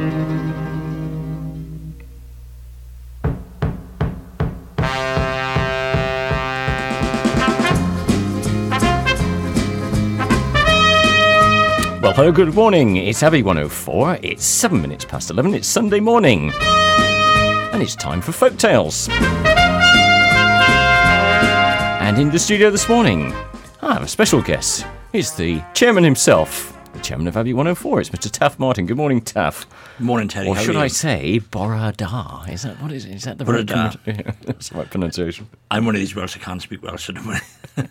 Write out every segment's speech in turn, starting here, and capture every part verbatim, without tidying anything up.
Well, hello, good morning. It's Abbey one oh four. It's seven minutes past eleven. It's Sunday morning. And it's time for Folk Tales. And in the studio this morning, I have a special guest. It's the chairman himself, the chairman of Abbey one oh four. It's Mister Taff Martin. Good morning, Taff. Good morning, Teddy. Or How should are you? I say, Bora Da? Is that what is it? Is that the Bora right, Da. pronun- That's the right pronunciation? I'm one of these Welsh. I can't speak Welsh, so don't worry.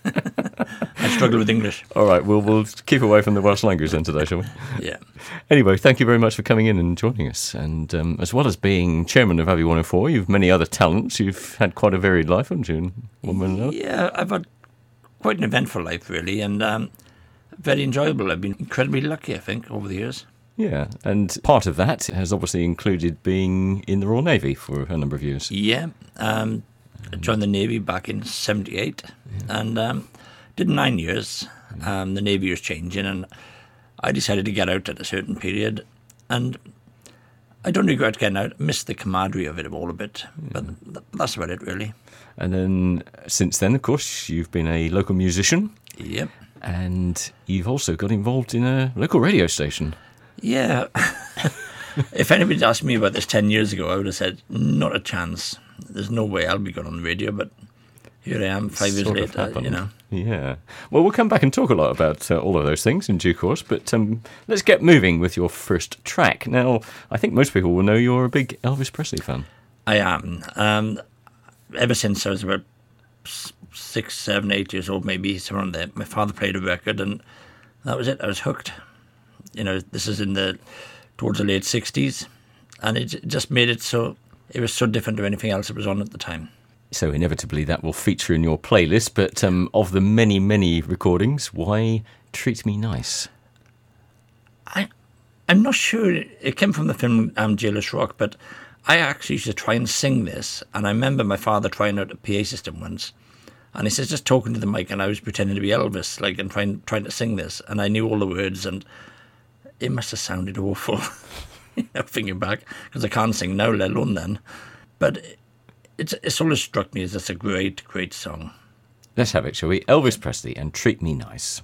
I struggle with English. All right, well, we'll keep away from the Welsh language then today, shall we? Yeah. Anyway, thank you very much for coming in and joining us. And um, as well as being chairman of Abbey one oh four, you've many other talents. You've had quite a varied life, haven't you? One way or another? Yeah, I've had quite an eventful life, really, and um, very enjoyable. I've been incredibly lucky, I think, over the years. Yeah, and part of that has obviously included being in the Royal Navy for a number of years. Yeah. Um, I joined the Navy back in seventy-eight, yeah. and um, did nine years. Um, the Navy was changing, and I decided to get out at a certain period, and I don't regret getting out. I missed the camaraderie of it all a bit, but th- that's about it, really. And then, since then, of course, you've been a local musician. Yep. And you've also got involved in a local radio station. Yeah. If anybody asked me about this ten years ago, I would have said, not a chance. There's no way I'll be going on the radio, but here I am five years Sort of later, happened. you know. Yeah. Well, we'll come back and talk a lot about uh, all of those things in due course, but um, let's get moving with your first track. Now, I think most people will know you're a big Elvis Presley fan. I am. Um, ever since I was about six, seven, eight years old, maybe, somewhere around there, my father played a record, and that was it. I was hooked. You know, this is in the towards the late sixties, and it just made it so, it was so different to anything else that was on at the time. So inevitably that will feature in your playlist, but um, of the many, many recordings, why Treat Me Nice? I, I'm not sure. It came from the film um, Jailers Rock, but I actually used to try and sing this, and I remember my father trying out a P A system once, and he says, just talking to the mic, and I was pretending to be Elvis, like, and trying trying to sing this, and I knew all the words, and it must have sounded awful, you know, thinking back, because I can't sing now, let alone then. But it, it's it's always struck me as it's a great, great song. Let's have it, shall we? Elvis Presley and Treat Me Nice.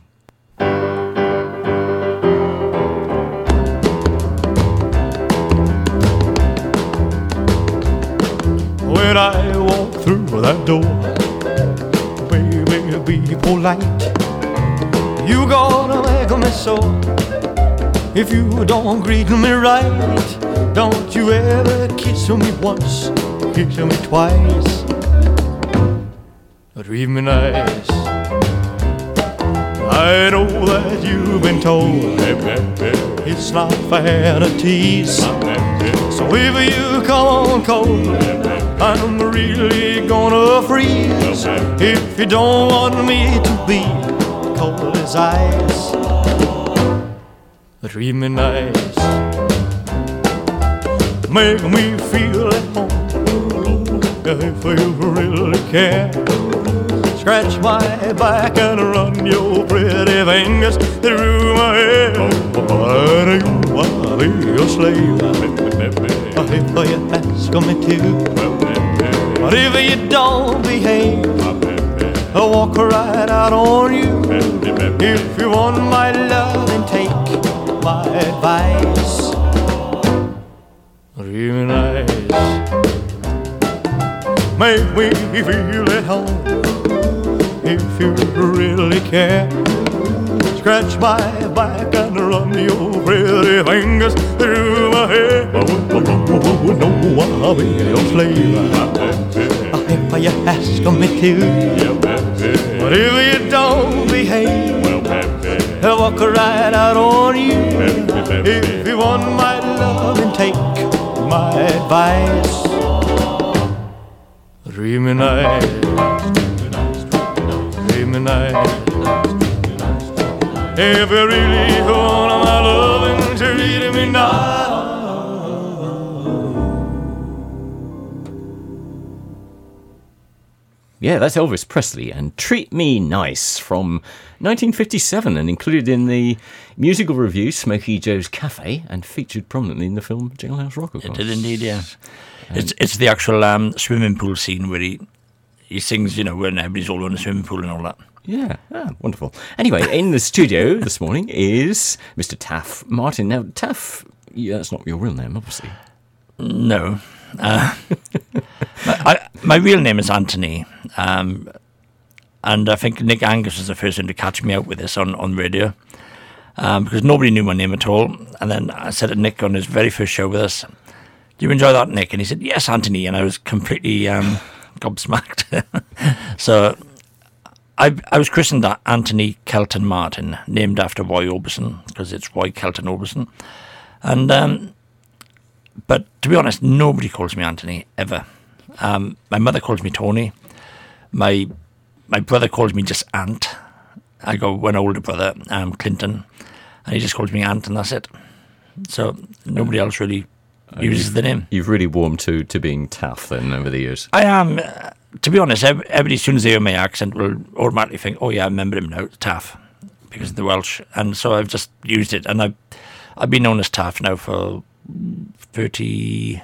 When I walk through that door, baby, be polite. You gonna make me so if you don't greet me right. Don't you ever kiss me once, kiss me twice. Treat me nice. I know that you've been told it's not fair to tease. So if you come on cold, I'm really gonna freeze. If you don't want me to be cold as ice, treat me nice. Make me feel at home if you really care. Scratch my back and run your pretty fingers through my hair. But you wanna be your slave if you ask me to. But if you don't behave, I'll walk right out on you. If you want my love, then take my advice. Treat me nice. Make me feel at home if you really care. Scratch my back and run your pretty fingers through my hair. No, I'll be your slave if you ask me to. But if you don't behave, I'll walk right out on you. If you want my love, then take my advice. Treat me nice. Treat me nice. If you really want my loving, treat me nice. Yeah, that's Elvis Presley and Treat Me Nice from nineteen fifty-seven and included in the musical review Smokey Joe's Cafe and featured prominently in the film Jailhouse Rock, of course. It did indeed, yeah. Um, it's it's the actual um, swimming pool scene where he, he sings, you know, when everybody's all in the swimming pool and all that. Yeah, ah, wonderful. Anyway, in the studio this morning is Mister Taff Martin. Now, Taff, yeah, that's not your real name, obviously. No. Uh, my, I, my real name is Anthony, um, and I think Nick Angus was the first one to catch me out with this on, on radio, um, because nobody knew my name at all. And then I said to Nick on his very first show with us, "Do you enjoy that, Nick?" And he said, "Yes, Anthony." And I was completely um, gobsmacked. So I, I was christened Anthony Kelton Martin, named after Roy Orbison, because it's Roy Kelton Orbison. And um, but to be honest, nobody calls me Anthony ever. Um, my mother calls me Tony. My my brother calls me just Ant. I got one older brother, um, Clinton, and he just calls me Ant, and that's it. So nobody else really uh, uses the name. You've really warmed to, to being Taff then over the years. I am. Uh, to be honest, everybody, as soon as they hear my accent, will automatically think, "Oh yeah, I remember him now, Taff," because of the Welsh. And so I've just used it, and I've I've been known as Taff now for thirty-nine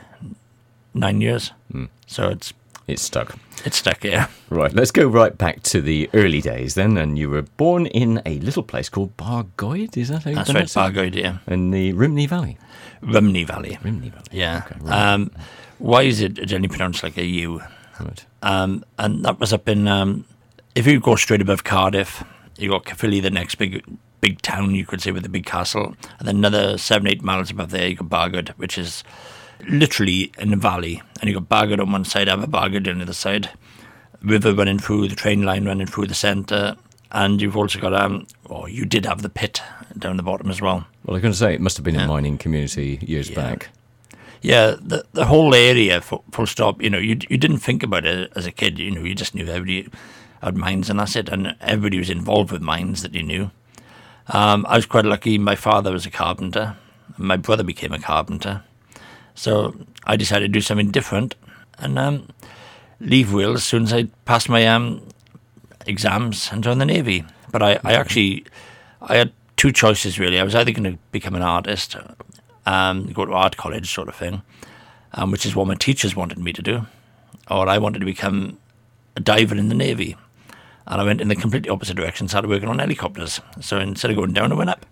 years. Mm. So it's it's stuck. It's stuck, yeah. Right, let's go right back to the early days then. And you were born in a little place called Bargoed, is that how you That's pronounce right, it? Bargoed, yeah. In the Rhymney Valley. Rhymney Valley. Rhymney Valley. Yeah. Okay, right. um, why is it generally pronounced like a U? Right. Um, and that was up in, um, if you go straight above Cardiff, you got Caerphilly, the next big big town, you could say, with a big castle. And then another seven, eight miles above there, you got Bargoed, which is literally in the valley. And you got Bargoed on one side, Aberbargoed on the other side. River running through, the train line running through the centre. And you've also got, um, oh, you did have the pit down the bottom as well. Well, I was going to say, it must have been yeah. a mining community years yeah. back. Yeah, the the whole area, full, full stop, you know, you you didn't think about it as a kid, you know, you just knew everybody had mines and that's it, and everybody was involved with mines that you knew. Um, I was quite lucky, my father was a carpenter, my brother became a carpenter, so I decided to do something different and um, leave Wales as soon as I passed my um, exams and join the Navy. But I, I actually, I had two choices really. I was either going to become an artist, um, go to art college sort of thing, um, which is what my teachers wanted me to do, or I wanted to become a diver in the Navy. And I went in the completely opposite direction, started working on helicopters. So instead of going down, I went up.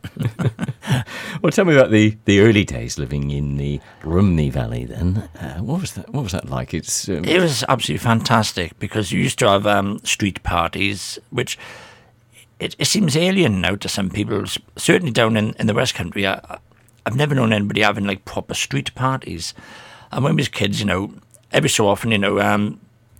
Well, tell me about the, the early days living in the Rhymney Valley then. Uh, what was that What was that like? It's um... It was absolutely fantastic because you used to have um, street parties, which it, it seems alien now to some people. Certainly down in, in the West Country, I, I've never known anybody having like proper street parties. And when we was kids, you know, every so often, you know, um,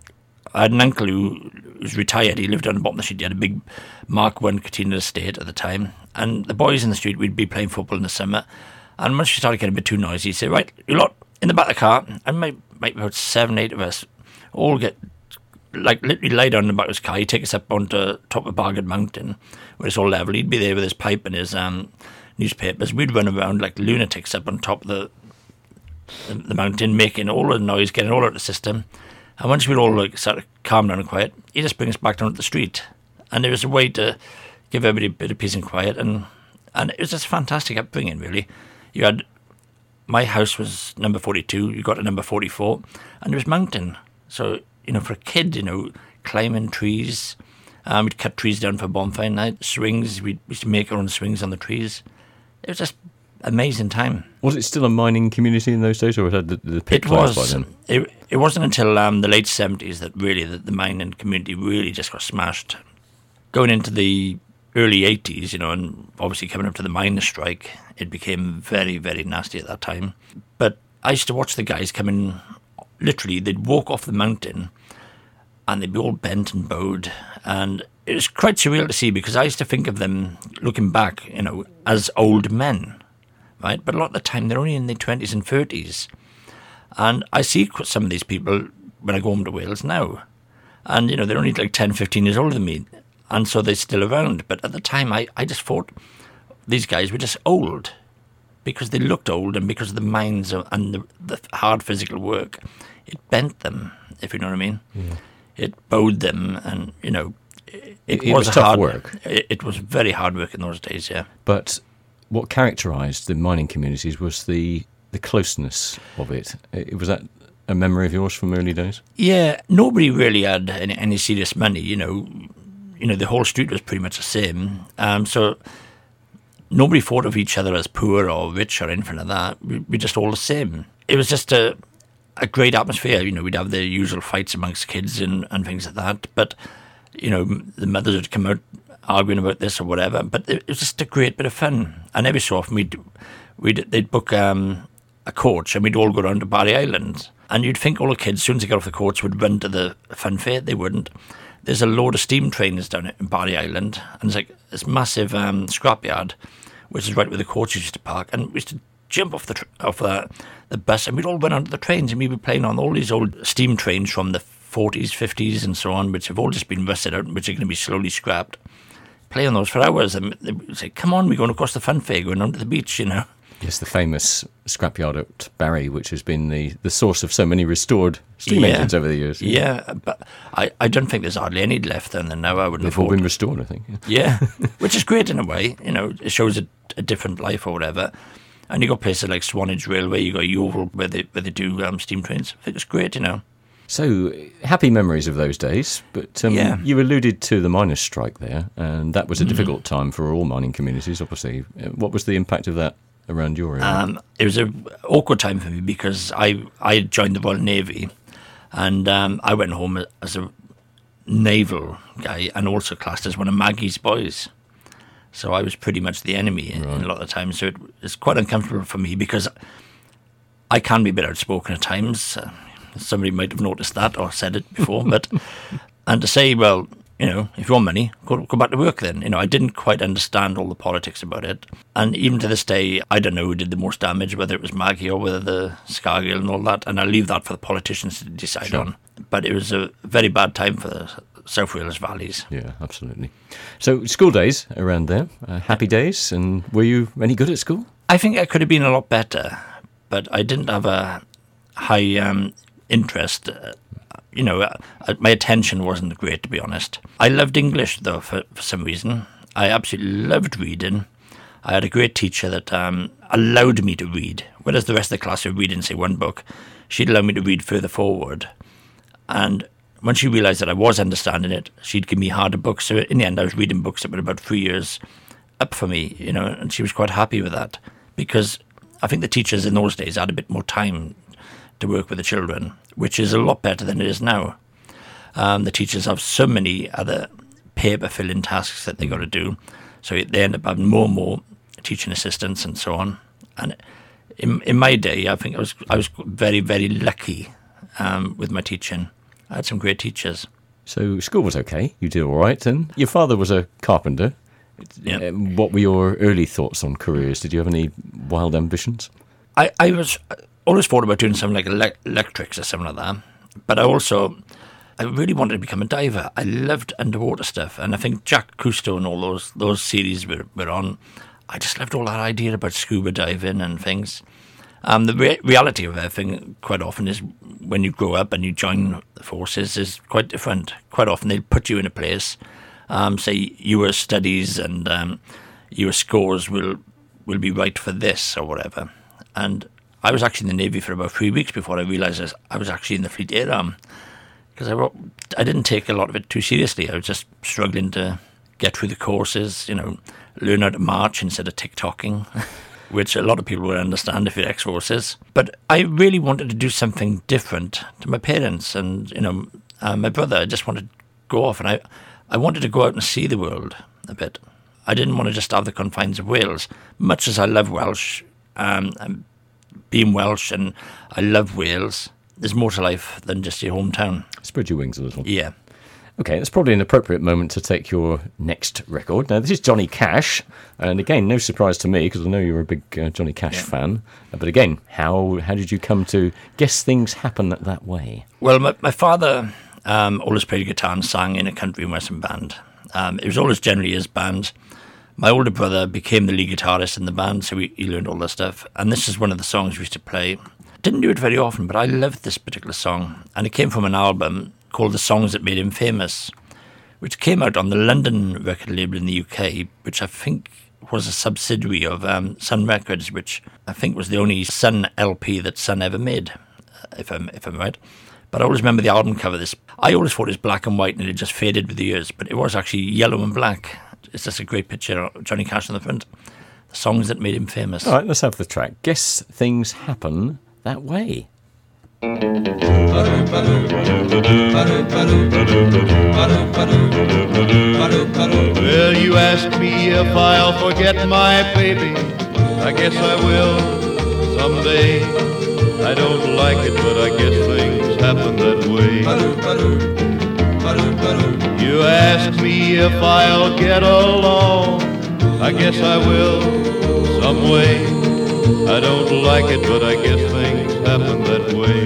I had an uncle who was retired. He lived on the bottom of the street. He had a big Mark One Katina estate at the time. And the boys in the street, we'd be playing football in the summer. And once we started getting a bit too noisy, he'd say, "Right, you lot in the back of the car." And might, might about seven, eight of us all get, like, literally lie down in the back of his car. He'd take us up onto top of Bargoed Mountain, where it's all level. He'd be there with his pipe and his um, newspapers. We'd run around like lunatics up on top of the, the, the mountain, making all the noise, getting all out of the system. And once we'd all like sort of calm down and quiet, he'd just bring us back down to the street. And there was a way to give everybody a bit of peace and quiet. And, and it was just a fantastic upbringing, really. You had, my house was number forty-two, you got to number forty-four, and there was mountain. So, you know, for a kid, you know, climbing trees, um, we'd cut trees down for bonfire night, swings, we'd, we used to make our own swings on the trees. It was just amazing time. Was it still a mining community in those days, or had the, the pit it closed was, by then? It, it wasn't until um, the late seventies that really the, the mining community really just got smashed. Going into the early eighties, you know, and obviously coming up to the miners' strike, it became very, very nasty at that time. But I used to watch the guys coming, literally, they'd walk off the mountain and they'd be all bent and bowed. And it was quite surreal to see because I used to think of them, looking back, you know, as old men. Right, but a lot of the time they're only in their twenties and thirties, and I see some of these people when I go home to Wales now, and you know they're only like ten, fifteen years older than me, and so they're still around. But at the time, I, I just thought these guys were just old because they looked old, and because of the minds and the, the hard physical work, it bent them. If you know what I mean. Yeah. it bowed them, and you know, it, it, it was, was tough hard work. It, it was very hard work in those days, yeah. But what characterised the mining communities was the the closeness of it. it. Was that a memory of yours from early days? Yeah, nobody really had any, any serious money. You know, you know, the whole street was pretty much the same. Um, so nobody thought of each other as poor or rich or anything like that. We, we're just all the same. It was just a a great atmosphere. You know, we'd have the usual fights amongst kids and, and things like that. But, you know, the mothers would come out arguing about this or whatever. But it was just a great bit of fun. And every so often we'd, we'd they'd book um, a coach and we'd all go down to Barry Island. And you'd think all the kids, as soon as they got off the coach, would run to the fun fair. They wouldn't. There's a load of steam trains down at Barry Island. And it's like this massive um, scrapyard, which is right where the coaches used to park. And we used to jump off the tr- off the, the bus, and we'd all run onto the trains, and we'd be playing on all these old steam trains from the forties, fifties, and so on, which have all just been rusted out, which are going to be slowly scrapped. Play on those for hours, and they would say, "Come on, we're going across the fun fair, going onto the beach," you know. Yes, the famous scrapyard at Barry, which has been the, the source of so many restored steam Yeah. engines over the years. Yeah, but I, I don't think there's hardly any left then now. I wouldn't They've have all thought. been restored, I think. Yeah. Yeah, which is great in a way. You know, it shows a, a different life or whatever. And you got places like Swanage Railway, you got Yeovil where they where they do um, steam trains. I think it's great, you know. So, happy memories of those days, but um, Yeah. you alluded to the miners' strike there, and that was a Mm-hmm. difficult time for all mining communities, obviously. Uh, What was the impact of that around your area? Um, it was an awkward time for me because I I had joined the Royal Navy, and um, I went home as a naval guy and also classed as one of Maggie's boys. So I was pretty much the enemy in, in a lot of the time. So it was quite uncomfortable for me because I can be a bit outspoken at times. Uh, somebody might have noticed that or said it before. But and to say, well, you know, if you want money, go go back to work then. You know, I didn't quite understand all the politics about it. And even to this day, I don't know who did the most damage, whether it was Maggie or whether the Scargill and all that. And I leave that for the politicians to decide Sure. on. But it was a very bad time for the South Wales valleys. Yeah, absolutely. So, school days around there, uh, happy days, and were you any good at school? I think I could have been a lot better, but I didn't have a high um, interest. Uh, you know, uh, my attention wasn't great, to be honest. I loved English, though, for, for some reason. I absolutely loved reading. I had a great teacher that um, allowed me to read, whereas the rest of the class would read in, say, one book. She'd allow me to read further forward. And when she realised that I was understanding it, she'd give me harder books. So in the end, I was reading books that were about three years up for me, you know, and she was quite happy with that because I think the teachers in those days had a bit more time to work with the children, which is a lot better than it is now. Um, the teachers have so many other paper filling tasks that they got to do, so they end up having more and more teaching assistants and so on. And in in my day, I think I was I was very very lucky um, with my teaching. I had some great teachers. So, school was okay, you did all right, and your father was a carpenter. Yeah. Um, what were your early thoughts on careers? Did you have any wild ambitions? I, I was I always thought about doing something like ele- electrics or something like that. But I also, I really wanted to become a diver. I loved underwater stuff. And I think Jack Cousteau and all those those series were, were on. I just loved all that idea about scuba diving and things. Um, the re- reality of everything quite often is when you grow up and you join the forces is quite different. Quite often they'll put you in a place, um, say your studies and um, your scores will will be right for this or whatever. And I was actually in the Navy for about three weeks before I realised I was actually in the Fleet Air Arm because I, wrote- I didn't take a lot of it too seriously. I was just struggling to get through the courses, you know, learn how to march instead of tick-tocking, which a lot of people would understand if you're ex-forces. But I really wanted to do something different to my parents and, you know, uh, my brother. I just wanted to go off and I, I wanted to go out and see the world a bit. I didn't want to just have the confines of Wales. Much as I love Welsh, um, and being Welsh and I love Wales, there's more to life than just your hometown. Spread your wings a little. Yeah. Okay, that's probably an appropriate moment to take your next record. Now, this is Johnny Cash, and again, no surprise to me because I know you're a big uh, Johnny Cash Yeah. fan. Uh, But again, how how did you come to guess things happen that, that way? Well, my, my father um, always played guitar and sang in a country and western band. Um, it was always generally his band. My older brother became the lead guitarist in the band, so he, he learned all that stuff. And this is one of the songs we used to play. Didn't do it very often, but I loved this particular song. And it came from an album called The Songs That Made Him Famous, which came out on the London record label in the U K, which I think was a subsidiary of um, Sun Records, which I think was the only Sun L P that Sun ever made, if I'm if I'm right. But I always remember the album cover. This I always thought it was black and white and it just faded with the years, but it was actually yellow and black. It's just a great picture of Johnny Cash on the front. The songs that made him famous. All right, let's have the track. Guess Things Happen That Way. Well, you ask me if I'll forget my baby. I guess I will someday. I don't like it, but I guess things happen that way. You ask me if I'll get along. I guess I will some way. I don't like it, but I guess things happen that way.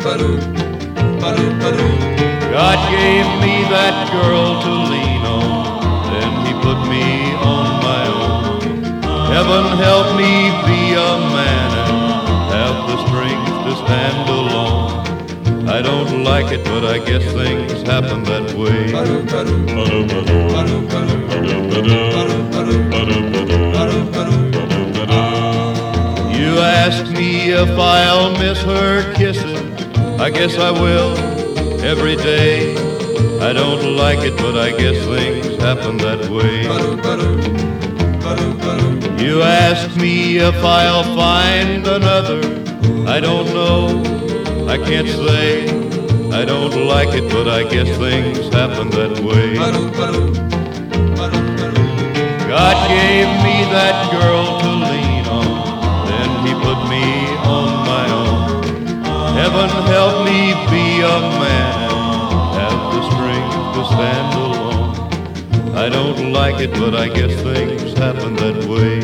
God gave me that girl to lean on, then he put me on my own. Heaven help me be a man and have the strength to stand alone. I don't like it, but I guess things happen that way. You ask me if I'll miss her kisses. I guess I will every day. I don't like it, but I guess things happen that way. You ask me if I'll find another. I don't know, I can't say. I don't like it, but I guess things happen that way. God gave me that girl to lean on, then he put me on my own. Heaven help me be a man and have the strength to stand alone. I don't like it, but I guess things happen that way.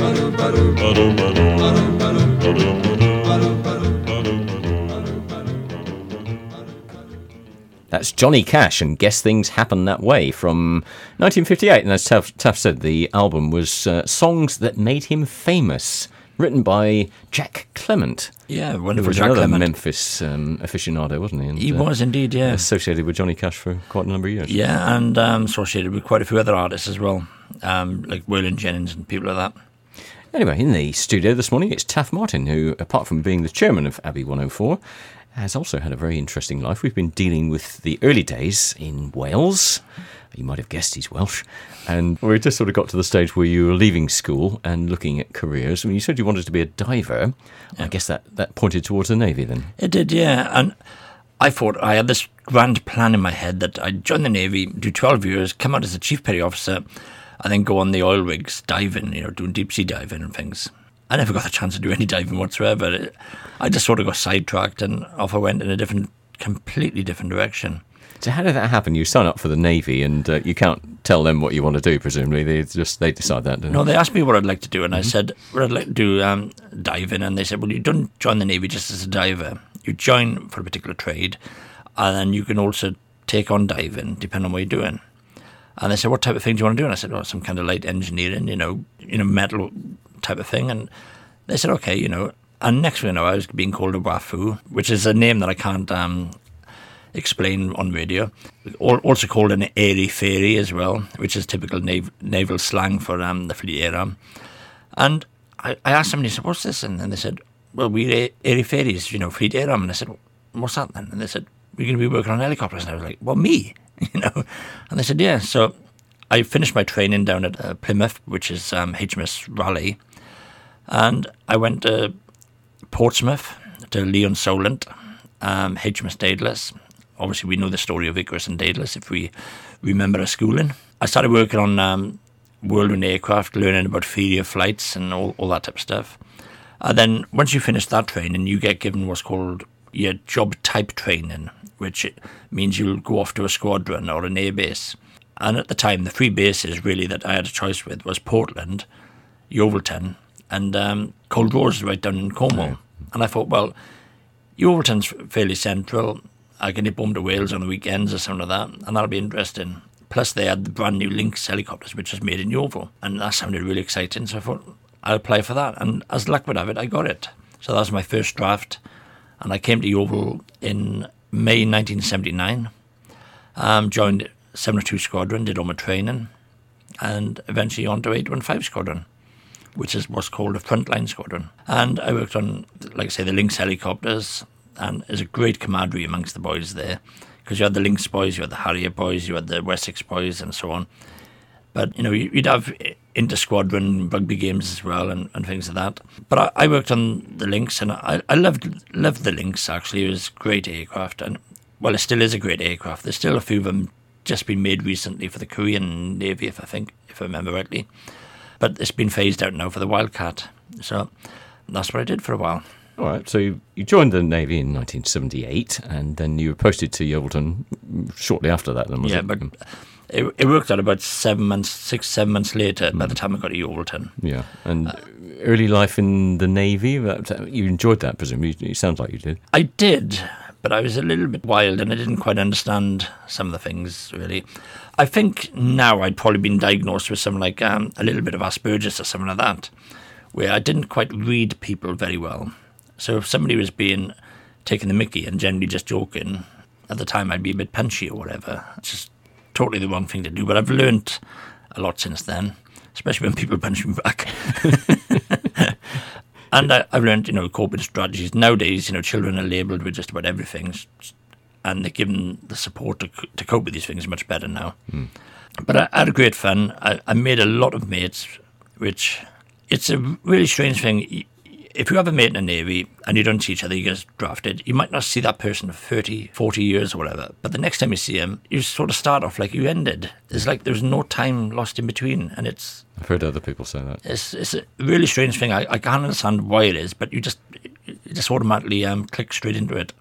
That's Johnny Cash and Guess Things Happen That Way from nineteen fifty-eight. And as Tuff, Tuff said, the album was uh, Songs That Made Him Famous, written by Jack Clement. Yeah, Who wonderful was Jack another Clement. Memphis um, aficionado, wasn't he? And, He uh, was indeed, yeah. associated with Johnny Cash for quite a number of years. Yeah, and um, associated with quite a few other artists as well, um, like Waylon Jennings and people like that. Anyway, in the studio this morning, it's Taff Martin, who, apart from being the chairman of Abbey one oh four, has also had a very interesting life. We've been dealing with the early days in Wales. You might have guessed he's Welsh. And we just sort of got to the stage where you were leaving school and looking at careers. I mean, you said you wanted to be a diver. Yeah. I guess that, that pointed towards the Navy then. It did, yeah. And I thought I had this grand plan in my head that I'd join the Navy, do twelve years, come out as a chief petty officer, and then go on the oil rigs, diving, you know, doing deep sea diving and things. I never got a chance to do any diving whatsoever. I just sort of got sidetracked and off I went in a different, completely different direction. So how did that happen? You sign up for the Navy and uh, you can't tell them what you want to do, presumably. They just they decide that, don't No, they? they asked me what I'd like to do, and mm-hmm. I said, what I'd like to do, um, diving. And they said, well, you don't join the Navy just as a diver. You join for a particular trade, and then you can also take on diving, depending on what you're doing. And they said, what type of thing do you want to do? And I said, oh, some kind of light engineering, you know, you know, metal type of thing. And they said, okay, you know. And next thing I know, I was being called a Wafu, which is a name that I can't um, explain on radio. Also called an airy fairy as well, which is typical nav- naval slang for um, the fleet air arm. And I, I asked somebody, I said, what's this? And then they said, well, we're airy fairies, you know, fleet air arm. And I said, what's that then? And they said, we're going to be working on helicopters. And I was like, well, me, you know. And they said, yeah. So I finished my training down at uh, Plymouth, which is um, H M S Raleigh. And I went to Portsmouth, to Leon Solent, um, H M S Daedalus. Obviously, we know the story of Icarus and Daedalus if we remember our schooling. I started working on um, whirlwind aircraft, learning about failure flights and all, all that type of stuff. And then once you finish that training, you get given what's called your job type training, which means you'll go off to a squadron or an air base. And at the time, the three bases really that I had a choice with was Portland, Yeovilton, and um, Cold Rose right down in Cornwall. Right. And I thought, well, Yeovilton's fairly central. I can nip home to Wales on the weekends or something like that, and that'll be interesting. Plus, they had the brand new Lynx helicopters, which was made in Yeovil, and that sounded really exciting. So I thought, I'll apply for that. And as luck would have it, I got it. So that was my first draft, and I came to Yeovil in May nineteen seventy-nine. Um, joined seven oh two Squadron, did all my training, and eventually on to eight one five Squadron, which is what's called a frontline squadron. And I worked on, like I say, the Lynx helicopters, and there's a great camaraderie amongst the boys there, because you had the Lynx boys, you had the Harrier boys, you had the Wessex boys, and so on. But, you know, you'd have inter-squadron rugby games as well and, and things like that. But I, I worked on the Lynx, and I, I loved loved the Lynx, actually. It was a great aircraft, and, well, it still is a great aircraft. There's still a few of them just been made recently for the Korean Navy, if I think, if I remember rightly. But it's been phased out now for the Wildcat. So that's what I did for a while. All right, so you, you joined the Navy in nineteen seventy-eight, and then you were posted to Yeovilton shortly after that, then, was yeah, it? but it, it worked out about seven months, six, seven months later mm. by the time I got to Yeovilton. Yeah, and uh, early life in the Navy, that, you enjoyed that, presumably? It sounds like you did. I did, but I was a little bit wild, and I didn't quite understand some of the things, really. I think now I'd probably been diagnosed with something like um, a little bit of Asperger's or something like that, where I didn't quite read people very well. So if somebody was being taking the mickey and generally just joking, at the time I'd be a bit punchy or whatever. It's just totally the wrong thing to do. But I've learnt a lot since then, especially when people punch me back. And I, I've learned, you know, coping strategies. Nowadays, you know, children are labelled with just about everything, and they're given the support to, to cope with these things much better now. Mm. But I, I had a great fun. I, I made a lot of mates, which it's a really strange thing. If you have a mate in the Navy and you don't see each other, you get drafted, you might not see that person for thirty, forty years or whatever. But the next time you see him, you sort of start off like you ended. It's like there's no time lost in between. And it's... I've heard other people say that. It's, it's a really strange thing. I, I can't understand why it is, but you just you just automatically um, click straight into it.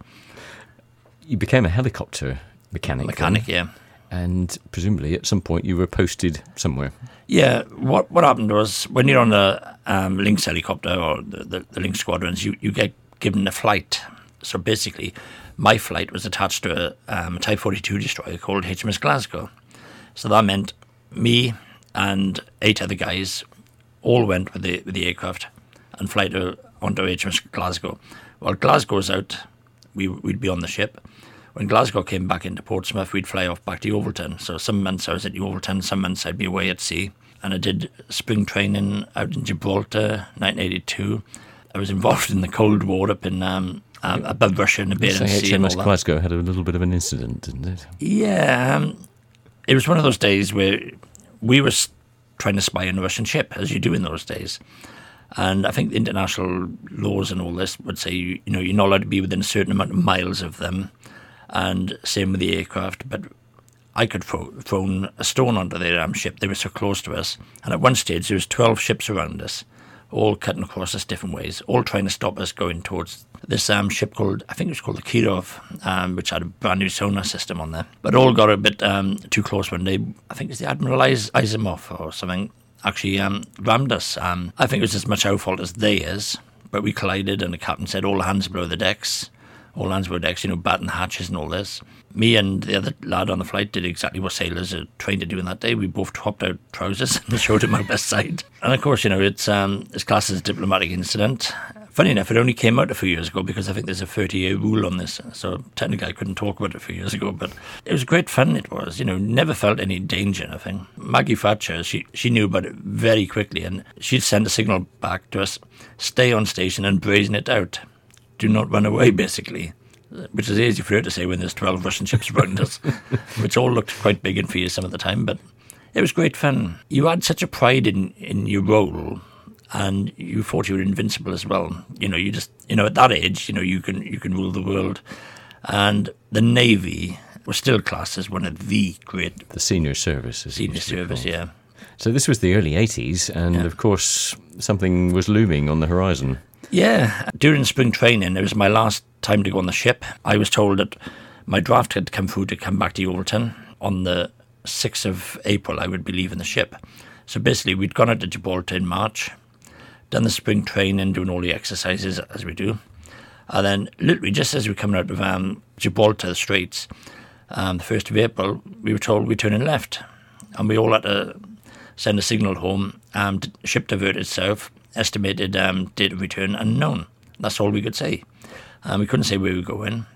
You became a helicopter mechanic. Mechanic, then, yeah. And presumably at some point you were posted somewhere. Yeah, what what happened was when you're on the um, Lynx helicopter or the, the, the Lynx squadrons, you, you get given a flight. So basically, my flight was attached to a, um, a Type forty-two destroyer called H M S Glasgow. So that meant me and eight other guys all went with the with the aircraft and fly to, onto H M S Glasgow. While Glasgow's out, we, we'd be on the ship. When Glasgow came back into Portsmouth, we'd fly off back to Yeovilton. So some months I was at Yeovilton, some months I'd be away at sea. And I did spring training out in Gibraltar, nineteen eighty-two. I was involved in the Cold War up in um, um, above Russia and the Barents Sea. H M S Glasgow had a little bit of an incident, didn't it? Yeah, um, it was one of those days where we were trying to spy on a Russian ship, as you do in those days. And I think the international laws and all this would say, you, you know, you're not allowed to be within a certain amount of miles of them. And same with the aircraft, but I could throw, throw a stone onto their um, ship. They were so close to us. And at one stage, there was twelve ships around us, all cutting across us different ways, all trying to stop us going towards this um, ship called, I think it was called the Kirov, um, which had a brand new sonar system on there. But all got a bit um, too close one day. I think it's the Admiral Is- Isamov or something actually um, rammed us. Um, I think it was as much our fault as theirs, but we collided and the captain said, all hands below the decks. All hands below decks, you know, batten hatches and all this. Me and the other lad on the flight did exactly what sailors are trained to do in that day. We both hopped out trousers and showed him our best side. And of course, you know, it's um, it's classed as a diplomatic incident. Funny enough, it only came out a few years ago because I think there's a thirty-year rule on this. So technically I couldn't talk about it a few years ago, but it was great fun, it was. You know, never felt any danger, nothing. Maggie Thatcher, she, she knew about it very quickly, and she'd send a signal back to us, stay on station and brazen it out. Do not run away, basically, which is easy for her to say when there's twelve Russian ships around us, which all looked quite big and fierce some of the time, but it was great fun. You had such a pride in, in your role, and you thought you were invincible as well. You know, you just, you know, at that age, you know, you can you can rule the world. And the Navy was still classed as one of the great... The senior service. Senior service, yeah. So this was the early eighties, and yeah. Of course, something was looming on the horizon. Yeah, during spring training, it was my last time to go on the ship. I was told that my draft had come through to come back to Yeovilton. On the sixth of April, I would be leaving the ship. So basically, we'd gone out to Gibraltar in March, done the spring training, doing all the exercises as we do. And then, literally, just as we were coming out of um, Gibraltar, the Straits, um, the first of April, we were told we'd turn in left. And we all had to send a signal home, um, ship diverted south, estimated um, date of return unknown. That's all we could say. Um, we couldn't say where we were going.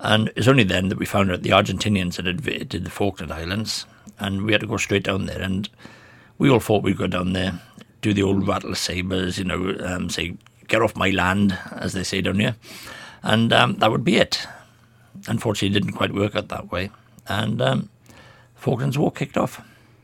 And it's only then that we found out the Argentinians had invaded the Falkland Islands, and we had to go straight down there. And we all thought we'd go down there, do the old rattle of sabres, you know, um, say, get off my land, as they say down here. And um, that would be it. Unfortunately, it didn't quite work out that way. And um, Falklands War kicked off.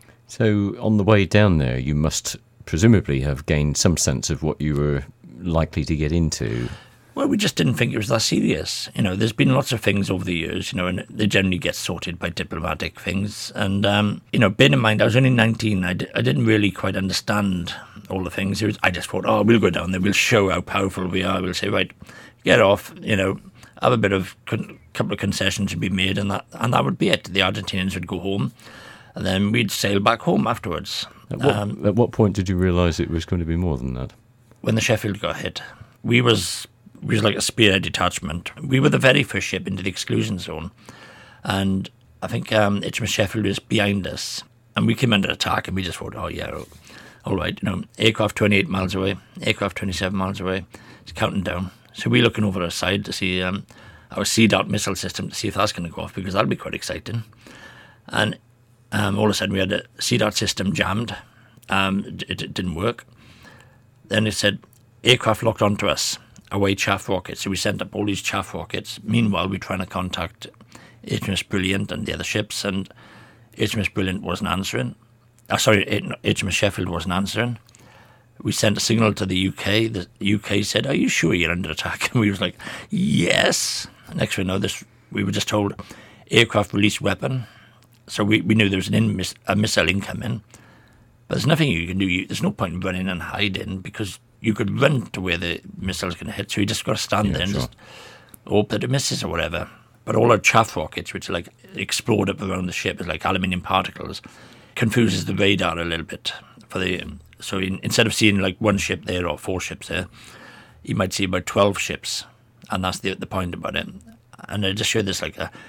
So on the way down there, you must presumably have gained some sense of what you were likely to get into. Well, we just didn't think it was that serious. You know, there's been lots of things over the years, you know, and they generally get sorted by diplomatic things. And, um, you know, bear in mind, I was only nineteen. I, d- I didn't really quite understand all the things. It was, I just thought, oh, we'll go down there. We'll show how powerful we are. We'll say, right, get off, you know, have a bit of, con- couple of concessions to be made, and that and that would be it. The Argentinians would go home, and then we'd sail back home afterwards. At what, um, at what point did you realise it was going to be more than that? When the Sheffield got hit, we was... We was like a spearhead detachment. We were the very first ship into the exclusion zone. And I think um, H M S Sheffield was behind us. And we came under attack, and we just thought, oh, yeah, all right. You know, aircraft twenty-eight miles away, aircraft twenty-seven miles away. It's counting down. So we're looking over our side to see um, our Sea Dart missile system, to see if that's going to go off, because that'll be quite exciting. And um, all of a sudden, we had a Sea Dart system jammed. Um, it, it didn't work. Then it said, aircraft locked onto us. Away chaff rockets. So we sent up all these chaff rockets. Meanwhile, we're trying to contact H M S Brilliant and the other ships, and H M S Brilliant wasn't answering. Oh, sorry, H M S Sheffield wasn't answering. We sent a signal to the U K. The U K said, are you sure you're under attack? And we was like, yes. Next thing we know, this, we were just told, aircraft release weapon. So we, we knew there was an in, a missile incoming. But there's nothing you can do. You, there's no point in running and hiding, because you could run to where the missile's going to hit, so you just got to stand yeah, there and sure. just hope that it misses or whatever. But all our chaff rockets, which are like explode up around the ship as like aluminium particles, confuses the radar a little bit. For the so in, instead of seeing like one ship there or four ships there, you might see about twelve ships, and that's the the point about it. And I just showed this like a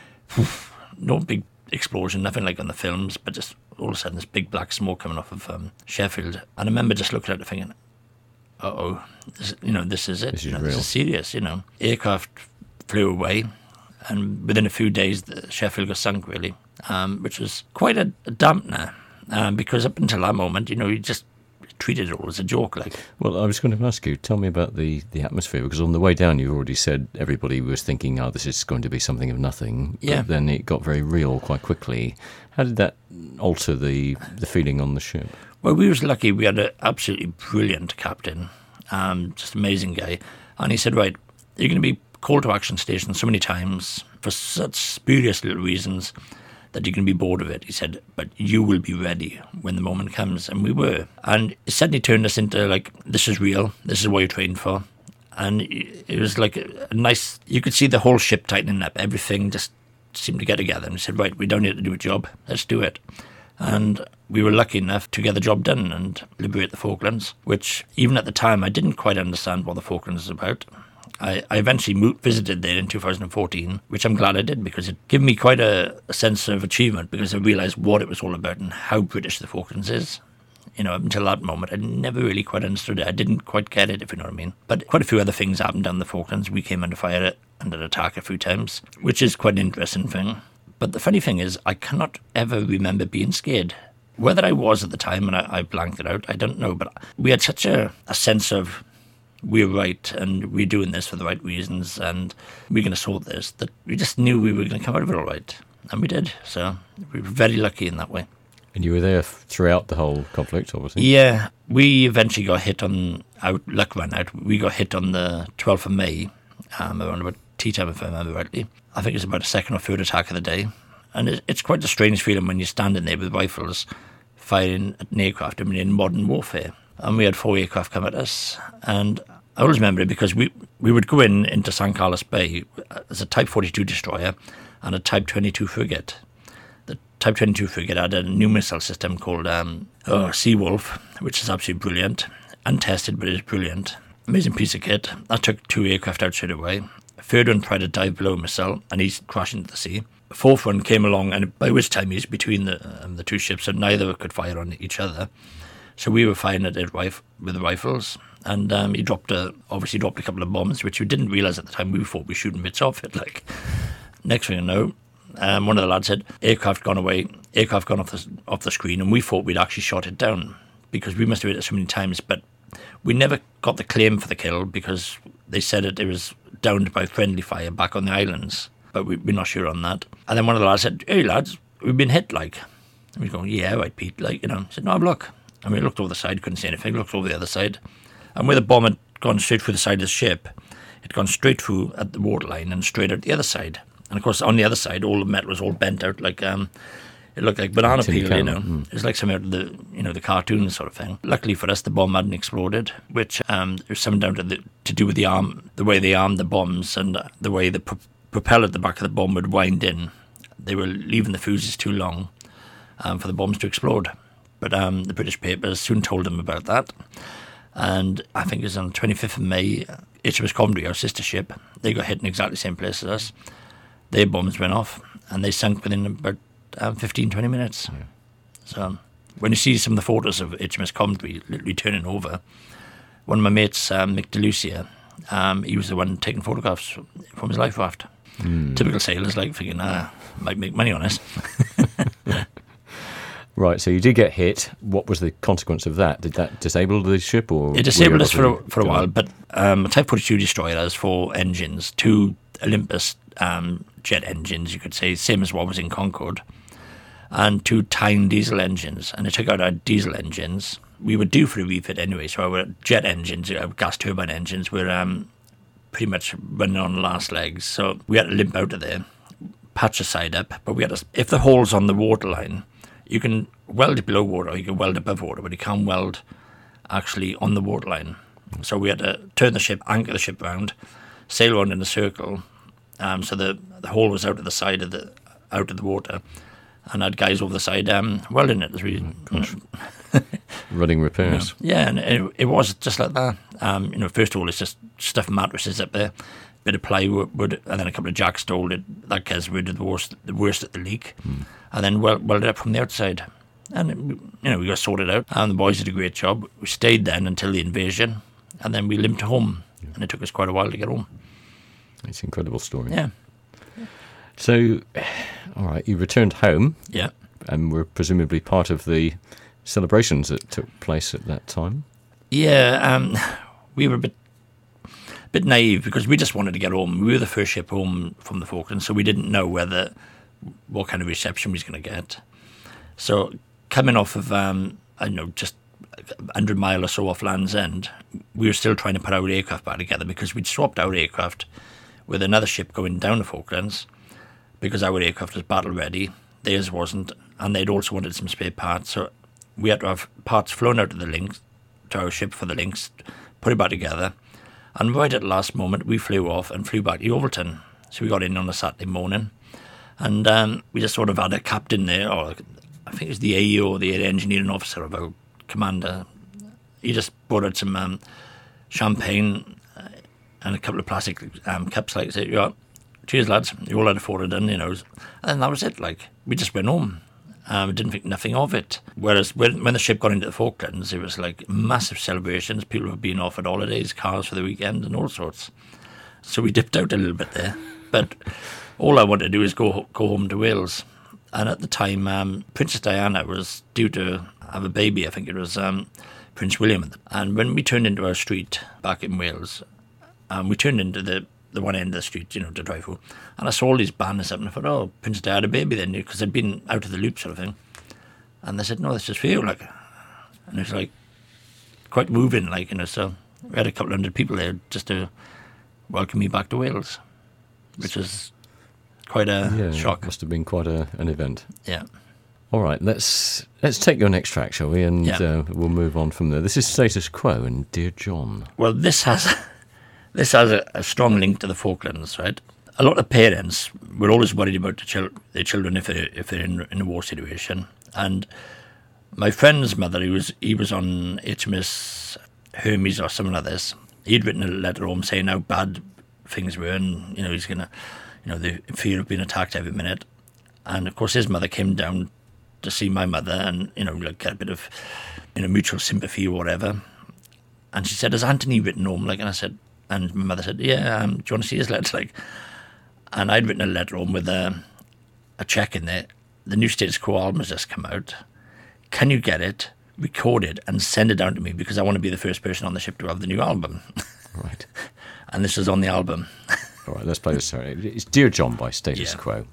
no big explosion, nothing like on the films, but just all of a sudden this big black smoke coming off of um, Sheffield. And I remember just looking at it thinking, uh-oh, this, you know, this is it. This is you know, real. This is serious, you know. Aircraft flew away, and within a few days, the Sheffield got sunk, really, um, which was quite a, a dampener, um, because up until that moment, you know, you just treated it all as a joke. Like, Well, I was going to ask you, tell me about the, the atmosphere, because on the way down you already said everybody was thinking, oh, this is going to be something of nothing. Yeah. But then it got very real quite quickly. How did that alter the, the feeling on the ship? well, we was lucky. We had an absolutely brilliant captain, um, just amazing guy. And he said, right, you're going to be called to action station so many times for such spurious little reasons that you can be bored of it. He said, but you will be ready when the moment comes. And we were. And it suddenly turned us into like, this is real. This is what you're trained for. And it was like a, a nice, you could see the whole ship tightening up. Everything just seemed to get together. And we said, right, we don't need to do a job. Let's do it. And we were lucky enough to get the job done and liberate the Falklands, which even at the time I didn't quite understand what the Falklands was about. I, I eventually moved, visited there in two thousand fourteen, which I'm glad I did, because it gave me quite a, a sense of achievement, because I realised what it was all about and how British the Falklands is. You know, up until that moment, I never really quite understood it. I didn't quite get it, if you know what I mean. But quite a few other things happened down the Falklands. We came under fire, under attack a few times, which is quite an interesting thing. But the funny thing is, I cannot ever remember being scared. Whether I was at the time, and I, I blanked it out, I don't know. But we had such a, a sense of, we're right, and we're doing this for the right reasons, and we're going to sort this, that we just knew we were going to come out of it all right. And we did. So we were very lucky in that way. And you were there f- throughout the whole conflict, obviously? Yeah. We eventually got hit on, our luck ran out, we got hit on the twelfth of May, um, around about tea time, if I remember rightly. I think it was about a second or third attack of the day. And it, it's quite a strange feeling when you're standing there with rifles firing at an aircraft, I mean, in modern warfare. And we had four aircraft come at us. And I always remember it because we, we would go in into San Carlos Bay as a Type forty-two destroyer and a Type twenty-two frigate. The Type twenty-two frigate had a new missile system called um, oh, Seawolf, which is absolutely brilliant. Untested, but it is brilliant. Amazing piece of kit. That took two aircraft out straight away. A third one tried to dive below a missile, and he's crashed into the sea. The fourth one came along, and by which time he's between the um, the two ships, and neither could fire on each other. So we were firing at it rif- with the rifles, and um, he dropped a, obviously dropped a couple of bombs, which we didn't realise at the time. We thought we were shooting bits off it, like. Next thing you know, um, one of the lads said, aircraft gone away, aircraft gone off the, off the screen, and we thought we'd actually shot it down because we must have hit it so many times, but we never got the claim for the kill because they said that it was downed by friendly fire back on the islands, but we, we're not sure on that. And then one of the lads said, hey lads, we've been hit, like. And we were going, yeah, right, Pete, like, you know. He said, no, look. And we looked over the side, couldn't see anything, looked over the other side. And where the bomb had gone straight through the side of the ship, it had gone straight through at the waterline and straight out the other side. And of course, on the other side, all the metal was all bent out like, um, it looked like banana Tin peel, can. you know. Mm. It was like something out of the, you know, the cartoon sort of thing. Luckily for us, the bomb hadn't exploded, which um, there was something down to, the, to do with the arm, the way they armed the bombs and the way the pro- propeller at the back of the bomb would wind in. They were leaving the fuses too long um, for the bombs to explode. But um, the British papers soon told them about that. And I think it was on the twenty-fifth of May, H M S Coventry, our sister ship, they got hit in exactly the same place as us. Their bombs went off and they sunk within about um, fifteen, twenty minutes. Yeah. So when you see some of the photos of H M S Coventry literally turning over, one of my mates, um, Mick DeLucia, um, he was the one taking photographs from, from his life raft. Mm. Typical sailors, like thinking, ah, might make money on us. Right, so you did get hit. What was the consequence of that? Did that disable the ship, or it disabled us for a, for a while? But um, a Type forty-two destroyer has four engines, two Olympus um, jet engines, you could say, same as what was in Concorde, and two Tyne diesel engines. And it took out our diesel engines. We were due for a refit anyway, so our jet engines, our gas turbine engines, were um, pretty much running on the last legs. So we had to limp out of there, patch the side up. But we had to, if the hole's on the waterline, you can weld it below water or you can weld above water, but you can't weld actually on the waterline. So we had to turn the ship, anchor the ship around, sail around in a circle, um, so the the hole was out of the side of the out of the water, and I had guys over the side um, welding it. As we, running repairs. You know, yeah, and it, it was just like that. Um, you know, first of all, it's just stuff mattresses up there, bit of plywood, and then a couple of jacks to hold it. That gets rid of the worst, the worst at the leak, mm. and then weld, welded up from the outside. And it, you know, we got sorted out, and the boys did a great job. We stayed then until the invasion, and then we limped home, yeah. and it took us quite a while to get home. It's an incredible story. Yeah. So, all right, you returned home. Yeah. And were presumably part of the celebrations that took place at that time. Yeah, um, we were a bit, bit naive because we just wanted to get home. We were the first ship home from the Falklands, so we didn't know whether what kind of reception we was going to get. So coming off of, um, I don't know, just a hundred mile or so off Land's End, we were still trying to put our aircraft back together because we'd swapped our aircraft with another ship going down the Falklands because our aircraft was battle ready, theirs wasn't, and they'd also wanted some spare parts. So we had to have parts flown out of the Lynx to our ship for the Lynx, put it back together, and right at the last moment we flew off and flew back to Overton. So we got in on a Saturday morning, and um, we just sort of had a captain there, or I think it was the A E O, the engineering officer of our commander. He just brought out some um, champagne uh, and a couple of plastic um, cups, like, said, yeah, cheers lads, you all had a photo done, you know. And then that was it, like, we just went home. Um, we didn't think nothing of it. Whereas when, when the ship got into the Falklands, it was like massive celebrations. People were being offered holidays, cars for the weekend and all sorts. So we dipped out a little bit there. But all I wanted to do is go go home to Wales. And at the time, um, Princess Diana was due to have a baby. I think it was um, Prince William. And when we turned into our street back in Wales, um, we turned into the, the one end of the street, you know, to drive through. And I saw all these banners up, and I thought, oh, Princess Diana had a baby then, because they'd been out of the loop sort of thing. And they said, no, this is for you, like. And it was like quite moving, like, you know. So we had a couple hundred people there just to welcome me back to Wales, which was quite a yeah, shock. Must have been quite a, an event. Yeah. All right, let's let's take your next track, shall we? And yeah. uh, we'll move on from there. This is Status Quo and Dear John. Well, this has this has a, a strong link to the Falklands, right? A lot of parents were always worried about the chil- their children if they're, if they're in, in a war situation. And my friend's mother, he was he was on H M S Hermes or something like this. He'd written a letter home saying how bad things were, and you know he's gonna, you know, the fear of being attacked every minute. And of course, his mother came down to see my mother, and you know, like get a bit of, you know, mutual sympathy or whatever. And she said, "Has Anthony written home?" Like, and I said, and my mother said, "Yeah, um, do you want to see his letter?" Like, And I'd written a letter home with a, a check in there. The new Status Quo album has just come out. Can you get it, record it, and send it down to me, because I want to be the first person on the ship to have the new album. Right. And this is on the album. All right, let's play this. Sorry. It's Dear John by Status Yeah. Quo.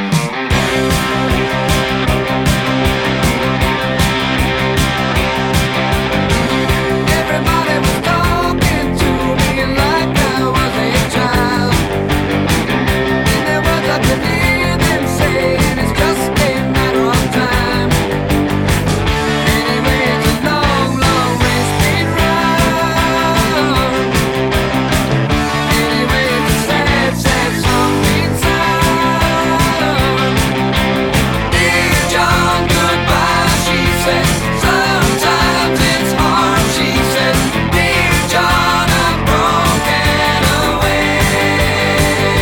Everybody was talking to me like I was a child. And there was I could hear them saying it's just a matter of time. Anyway, it's a long, long race been run. Anyway, it's a sad, sad song being sung. Dear John, goodbye, she said. Sometimes it's hard, she said. Dear John, I'm broken away.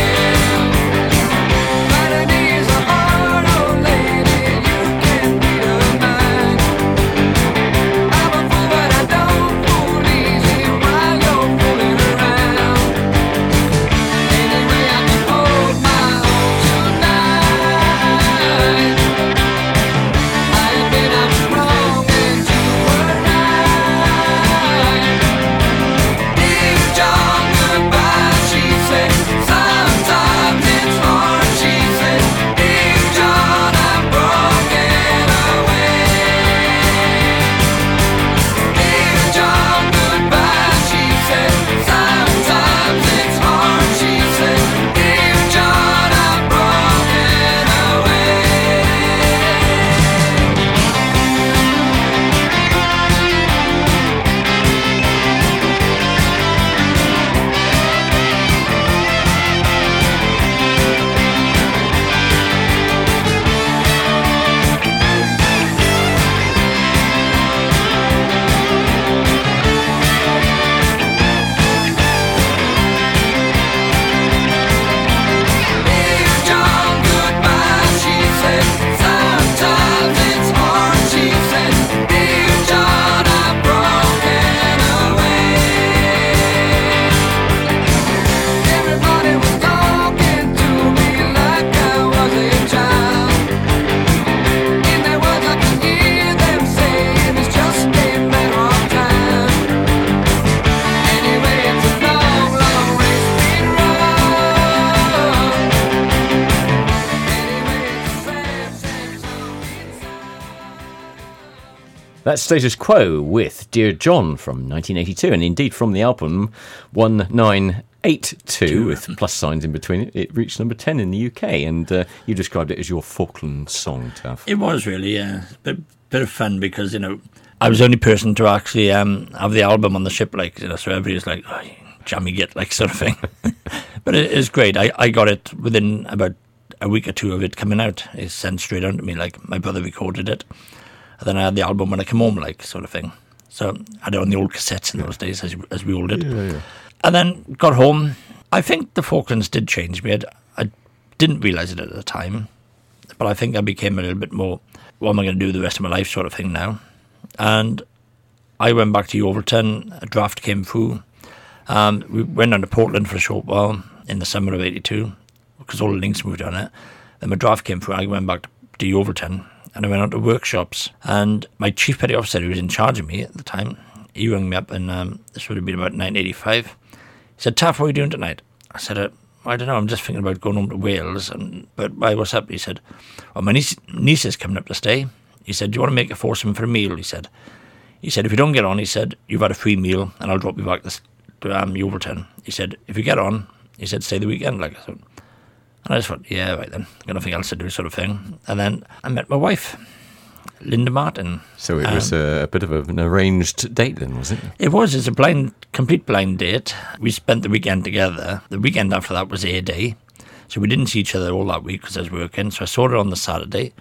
But it is a hard old lady, you can read her mind. I'm a fool, but I don't fool easy while you're fooling around. Anyway, I can hold my own tonight. I admit I'm wrong and you were right. Dear John, goodbye, she said. Sometimes it's hard, she said. Dear John, I'm broken away. Dear John, goodbye, she said. Sometimes it's hard, she said. Dear John, I'm broken away. Dear John, goodbye, she said. Sometimes it's hard, she said. Dear John, I'm broken away. Everybody was talking to me like I was a child. In their words I could hear them saying it's just a matter of time. Anyway, it's a long, long race been run. Anyway, it's a sad, sad song being sung. That's Status Quo with Dear John from nineteen eighty-two, and indeed from the album one nine eight two, with plus signs in between it, it reached number ten in the U K, and uh, you described it as your Falkland song, Taff. It was really, yeah, a bit, bit of fun, because, you know, I was the only person to actually um, have the album on the ship, like, you know, so everybody was like, oh, jammy git, like, sort of thing. But it is great. I, I got it within about a week or two of it coming out. It's sent straight on to me, like, my brother recorded it. And then I had the album when I came home, like, sort of thing. So I had it on the old cassettes in those days, as, as we all did. And then got home. I think the Falklands did change me. I'd, I didn't realise it at the time, but I think I became a little bit more, what am I going to do the rest of my life sort of thing now. And I went back to Yeovilton. A draft came through. Um, we went down to Portland for a short while in the summer of eighty-two, because all the links moved on it. Then my draft came through. I went back to Yeovilton, and I went on to workshops. And my chief petty officer, who was in charge of me at the time, he rang me up, and um, this would have been about nineteen eighty-five. He said, Taff, what are you doing tonight? I said, uh, I don't know, I'm just thinking about going home to Wales. And But why, what's up? He said, well, my niece, niece is coming up to stay. He said, do you want to make a foursome for a meal? He said, he said, if you don't get on, he said, you've had a free meal, and I'll drop you back to, to um, Yeovilton. He said, if you get on, he said, stay the weekend. Like I thought. And I just thought, yeah, right then, got nothing else to do, sort of thing. And then I met my wife, Linda Martin. So it was um, a, a bit of a, an arranged date then, was it? It was. It's a blind, complete blind date. We spent the weekend together. The weekend after that was Air Day. So we didn't see each other all that week because I was working. So I saw her on the Saturday.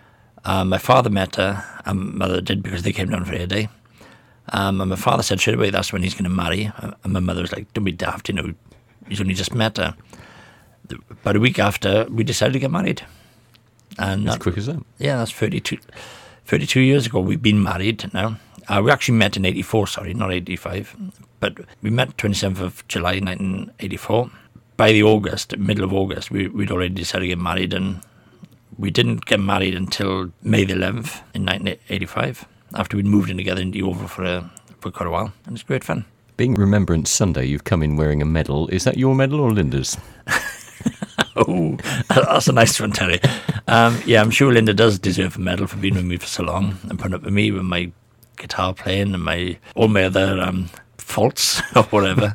Um, my father met her, and my mother did, because they came down for Air Day. Um, and my father said straight away, that's when he's going to marry. And my mother was like, don't be daft, you know, he's only just met her. About a week after, we decided to get married. And As that, quick as that. Yeah, that's thirty-two, thirty-two years ago. We've been married now. Uh, we actually met in eighty-four, sorry, not eighty-five. But we met twenty-seventh of July nineteen eighty-four. by the August, middle of August, we, we'd already decided to get married, and we didn't get married until May the eleventh in nineteen eighty-five, after we'd moved in together in the Oval for, a, for quite a while, and it's great fun. Being Remembrance Sunday, you've come in wearing a medal. Is that your medal or Linda's? Oh, that's a nice one, Terry. Um, yeah, I'm sure Linda does deserve a medal for being with me for so long and putting up with me with my guitar playing and my all my other um, faults or whatever.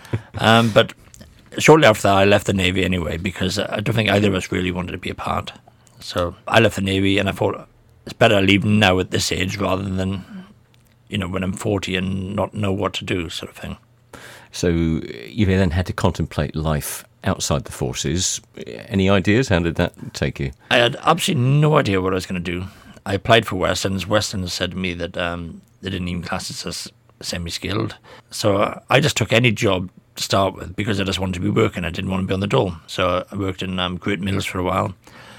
um, but shortly after that, I left the Navy anyway, because I don't think either of us really wanted to be apart. So I left the Navy, and I thought it's better I leave now at this age rather than, you know, when I'm forty and not know what to do, sort of thing. So you then had to contemplate life outside the forces. Any ideas? How did that take you? I had absolutely no idea what I was going to do. I applied for Westlands. Westlands said to me that um, they didn't even class us as semi-skilled. So uh, I just took any job to start with because I just wanted to be working. I didn't want to be on the dole. So I worked in um, Great Mills for a while.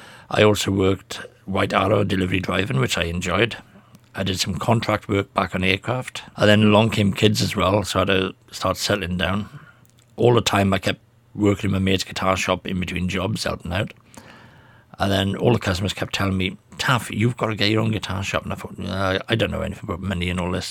I also worked White Arrow delivery driving, which I enjoyed. I did some contract work back on aircraft. And then along came kids as well, so I had to start settling down. All the time I kept working in my mate's guitar shop in between jobs, helping out. And then all the customers kept telling me, Taff, you've got to get your own guitar shop. And I thought, uh, I don't know anything about money and all this.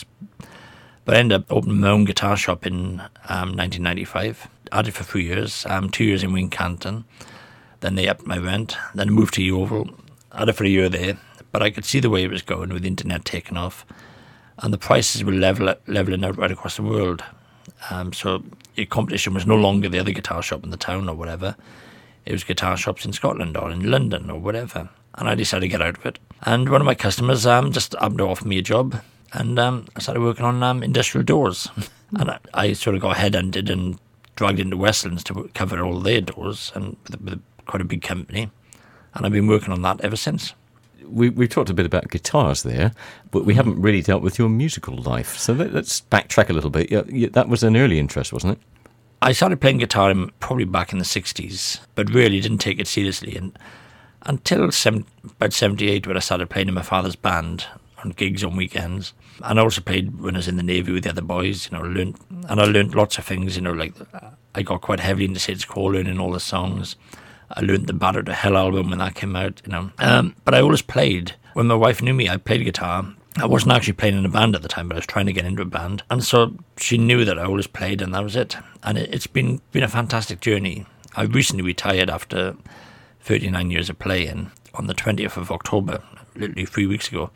But I ended up opening my own guitar shop in um, nineteen ninety-five. I had it for three years, um, two years in Wincanton. Then they upped my rent. Then I moved to Yeovil. I had it for a year there. But I could see the way it was going with the internet taking off. And the prices were level, leveling out right across the world. Um, so your competition was no longer the other guitar shop in the town or whatever. It was guitar shops in Scotland or in London or whatever. And I decided to get out of it. And one of my customers um, just happened to offer me a job. And um, I started working on um, industrial doors. And I, I sort of got headhunted and dragged into Westlands to cover all their doors, and with, with quite a big company. And I've been working on that ever since. We, we've talked a bit about guitars there, but we haven't really dealt with your musical life. So let, let's backtrack a little bit. Yeah, yeah, that was an early interest, wasn't it? I started playing guitar in, probably back in the sixties, but really didn't take it seriously. And until seven, about seventy-eight, when I started playing in my father's band on gigs on weekends. And I also played when I was in the Navy with the other boys, you know, learned, and I learned lots of things, you know, like I got quite heavily into Sid's Core, learning all the songs. I learned the Batter to Hell album when that came out, you know. Um, but I always played. When my wife knew me, I played guitar. I wasn't actually playing in a band at the time, but I was trying to get into a band. And so she knew that I always played, and that was it. And it, it's been been a fantastic journey. I recently retired after thirty-nine years of playing on the twentieth of October, literally three weeks ago.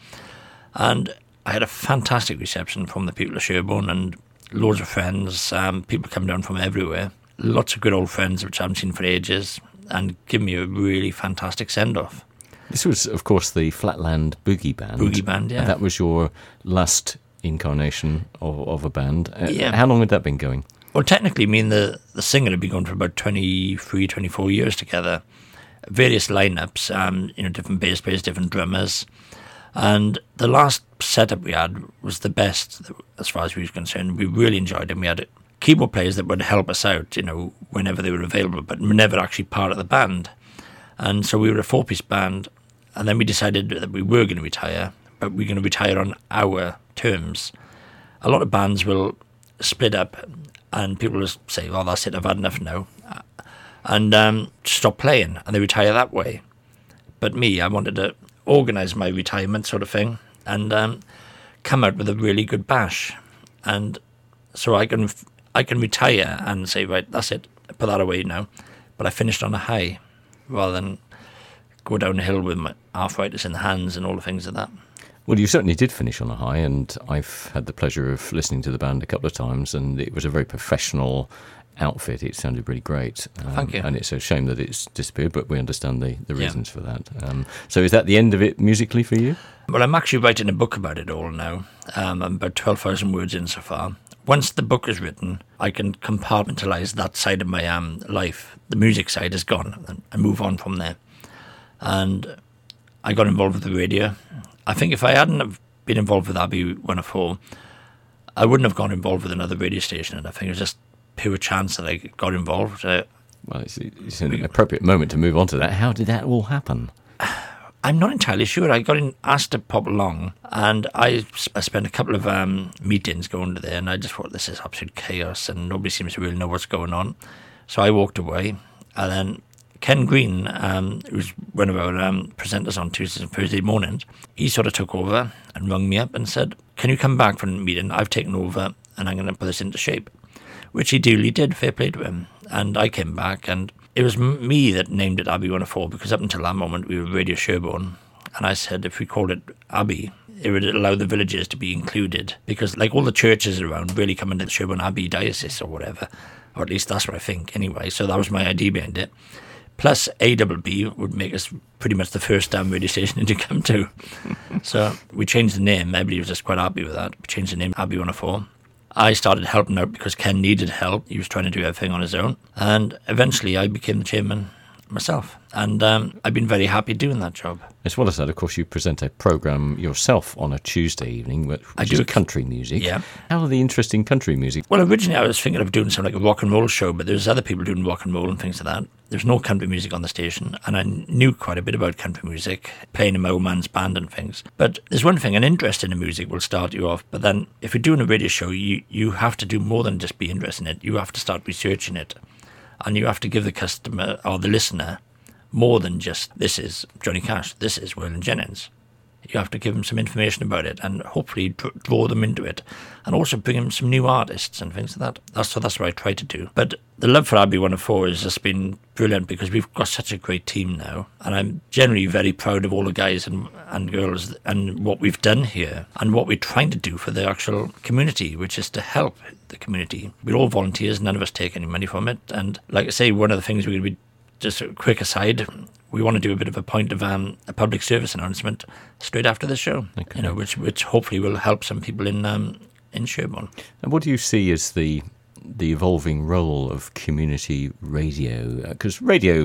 And I had a fantastic reception from the people of Sherborne and loads of friends, um, people come down from everywhere. Lots of good old friends which I haven't seen for ages, and give me a really fantastic send-off. This was, of course, the Flatland Boogie Band. Boogie Band, yeah. And that was your last incarnation of, of a band. Uh, Yeah. How long had that been going? Well, technically, me and the, the singer had been going for about twenty-three, twenty-four years together. Various lineups, um, you know, different bass players, different drummers. And the last setup we had was the best as far as we were concerned. We really enjoyed it. We had keyboard players that would help us out, you know, whenever they were available, but were never actually part of the band. And so we were a four-piece band, and then we decided that we were going to retire, but we're going to retire on our terms. A lot of bands will split up, and people will say, "Oh, that's it, I've had enough now," and um, stop playing, and they retire that way. But me, I wanted to organise my retirement sort of thing, and um, come out with a really good bash, and so I can I can retire and say, right, that's it, put that away now. But I finished on a high, rather than go down the hill with my arthritis in the hands and all the things like that. Well, you certainly did finish on a high, and I've had the pleasure of listening to the band a couple of times, and it was a very professional outfit. It sounded really great. Um, Thank you. And it's a shame that it's disappeared, but we understand the, the Yeah. reasons for that. Um, so is that the end of it musically for you? Well, I'm actually writing a book about it all now. Um, I'm about twelve thousand words in so far. Once the book is written, I can compartmentalise that side of my um, life. The music side is gone, and I move on from there. And I got involved with the radio. I think if I hadn't have been involved with Abbey one oh four, I wouldn't have gone involved with another radio station. And I think it was just pure chance that I got involved. Uh, Well, it's, it's an appropriate moment to move on to that. How did that all happen? I'm not entirely sure. I got in, asked to pop along, and I, I spent a couple of um, meetings going to there, and I just thought, this is absolute chaos, and nobody seems to really know what's going on. So I walked away, and then Ken Green, um, who's one of our um, presenters on Tuesdays and Thursday mornings, he sort of took over and rung me up and said, can you come back for a meeting? I've taken over and I'm going to put this into shape. Which he duly did, fair play to him. And I came back, and it was m- me that named it Abbey one oh four, because up until that moment we were Radio Sherborne. And I said if we called it Abbey, it would allow the villages to be included, because like all the churches around really come into the Sherborne Abbey diocese or whatever, or at least that's what I think anyway. So that was my idea behind it. Plus A B B would make us pretty much the first damn radio station to come to. So we changed the name. Everybody was just quite happy with that. We changed the name Abbey one oh four. I started helping out because Ken needed help. He was trying to do everything on his own. And eventually I became the chairman myself. And um, I've been very happy doing that job. As well as that, of course, you present a programme yourself on a Tuesday evening, which I is do. country music. Yeah. How are the interesting country music? Well, originally I was thinking of doing something like a rock and roll show, but there's other people doing rock and roll and things like that. There's no country music on the station, and I knew quite a bit about country music, playing in my old man's band and things. But there's one thing, an interest in the music will start you off, but then if you're doing a radio show, you, you have to do more than just be interested in it. You have to start researching it, and you have to give the customer or the listener more than just, this is Johnny Cash, this is Waylon Jennings. You have to give them some information about it and hopefully draw them into it, and also bring them some new artists and things like that. That's so that's what I try to do. But the love for Abbey one oh four has just been brilliant, because we've got such a great team now, and I'm generally very proud of all the guys and, and girls and what we've done here and what we're trying to do for the actual community, which is to help the community. We're all volunteers, none of us take any money from it, and like I say, one of the things we're going to be, just a quick aside, we want to do a bit of a point of um, a public service announcement straight after the show, okay. you know, which which hopefully will help some people in um, in Sherborne. And what do you see as the the evolving role of community radio? Because radio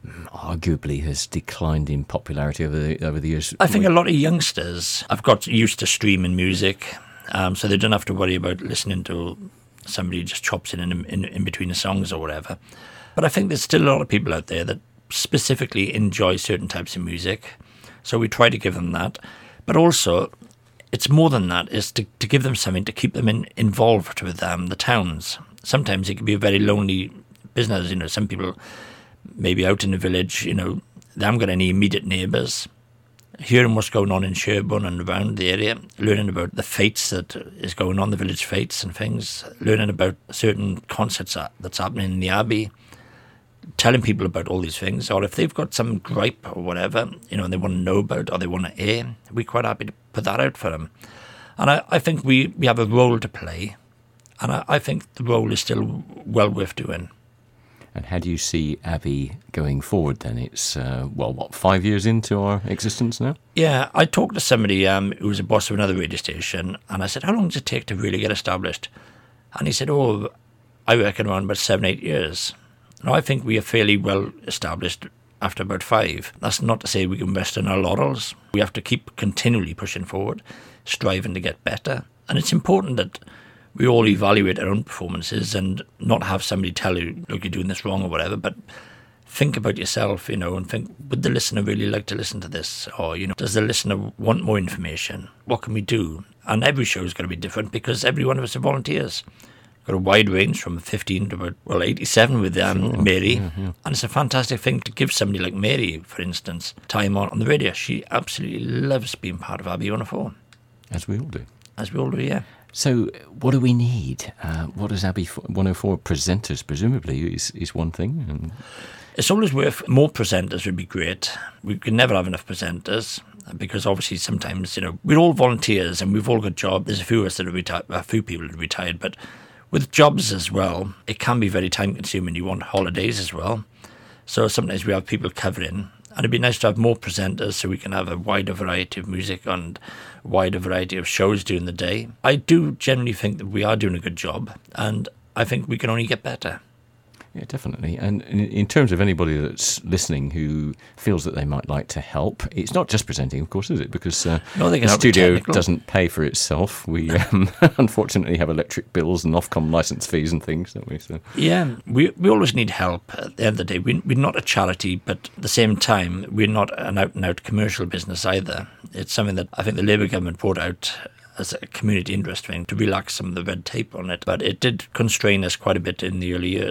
arguably has declined in popularity over the over the years. I think a lot of youngsters have got used to streaming music, um, so they don't have to worry about listening to somebody just chops in in, in in between the songs or whatever. But I think there's still a lot of people out there that specifically enjoy certain types of music, so we try to give them that. But also, it's more than that, is to, to give them something to keep them in, involved with um, the towns. Sometimes it can be a very lonely business. You know, some people maybe out in the village, you know, they haven't got any immediate neighbours. Hearing what's going on in Sherborne and around the area, learning about the fates that is going on, the village fates and things, learning about certain concerts that's happening in the Abbey, telling people about all these things, or if they've got some gripe or whatever, you know, and they want to know about or they want to air, we're quite happy to put that out for them. And I, I think we, we have a role to play, and I, I think the role is still well worth doing. And how do you see Abbey going forward then? It's, uh, well, what, five years into our existence now? Yeah, I talked to somebody um, who was a boss of another radio station, and I said, how long does it take to really get established? And he said, oh, I reckon around about seven, eight years. Now, I think we are fairly well established after about five. That's not to say we can rest on our laurels. We have to keep continually pushing forward, striving to get better. And it's important that we all evaluate our own performances and not have somebody tell you, look, you're doing this wrong or whatever, but think about yourself, you know, and think, would the listener really like to listen to this? Or, you know, does the listener want more information? What can we do? And every show is going to be different because every one of us are volunteers. Got a wide range from fifteen to about, well, eighty-seven with um, sure. Mary. Yeah, yeah. And it's a fantastic thing to give somebody like Mary, for instance, time on, on the radio. She absolutely loves being part of Abbey one oh four. As we all do. As we all do, yeah. So what do we need? Uh, what does Abbey one oh four presenters, presumably, is, is one thing? And it's always worth, more presenters would be great. We can never have enough presenters because obviously sometimes, you know, we're all volunteers and we've all got jobs. There's a few of us that are retired, a few people that are retired, but with jobs as well, it can be very time-consuming. You want holidays as well. So sometimes we have people covering. And it'd be nice to have more presenters so we can have a wider variety of music and a wider variety of shows during the day. I do generally think that we are doing a good job, and I think we can only get better. Yeah, definitely. And in, in terms of anybody that's listening who feels that they might like to help, it's not just presenting, of course, is it? Because uh, no, they can the help studio technical. doesn't pay for itself. We um, unfortunately have electric bills and Ofcom licence fees and things, don't we? So yeah, we we always need help. At the end of the day, we, we're not a charity, but at the same time, we're not an out-and-out commercial business either. It's something that I think the Labour government brought out as a community interest thing to relax some of the red tape on it. But it did constrain us quite a bit in the early years.